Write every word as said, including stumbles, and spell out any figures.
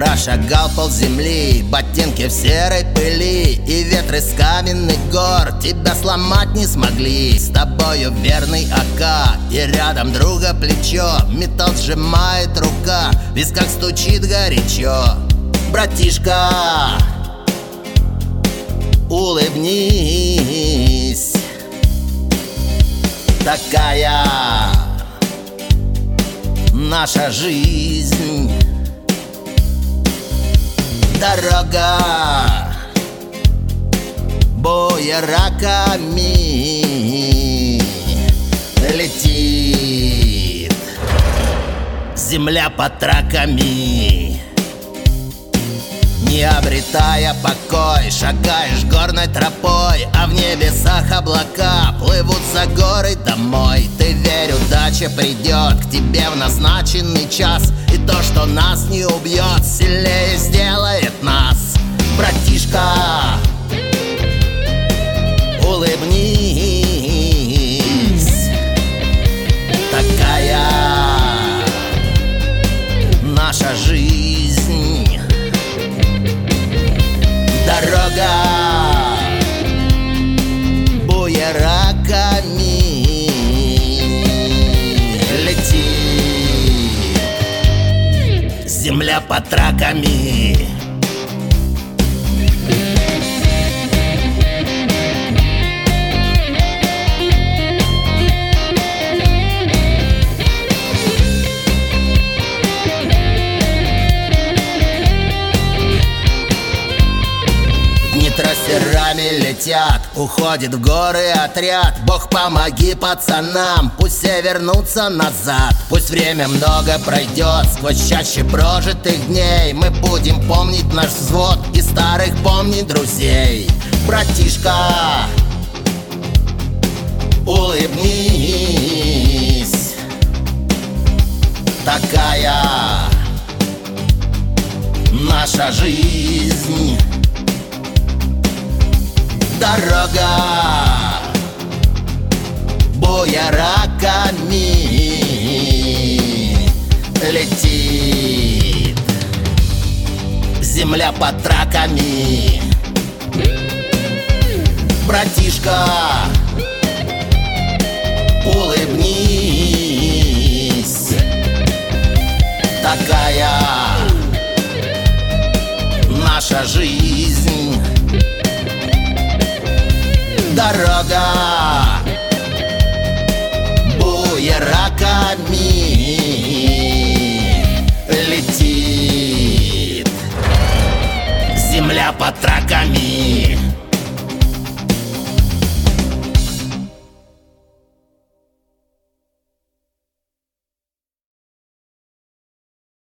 прошагал полземли, ботинки в серой пыли, и ветры с каменных гор тебя сломать не смогли. С тобою верный ока, и рядом друга плечо, металл сжимает рука, в висках стучит горячо. Братишка, улыбнись, такая наша жизнь. Дорога буераками летит, земля под траками. Не обретая покой, шагаешь горной тропой, а в небесах облака плывут за горы домой. Ты верь, удача придет к тебе в назначенный час, и то, что нас не убьет, сильнее сделает нас. Братишка, улыбнись, такая наша жизнь. Дорога буераками летит, земля под траками. Трассерами летят, уходит в горы отряд. Бог, помоги пацанам, пусть все вернутся назад. Пусть время много пройдет, сквозь чаще прожитых дней мы будем помнить наш взвод и старых помнить друзей. Братишка, улыбнись, такая наша жизнь. Дорога буераками летит, земля под траками. Братишка, улыбнись, такая наша жизнь. Дорога буераками летит, земля под траками.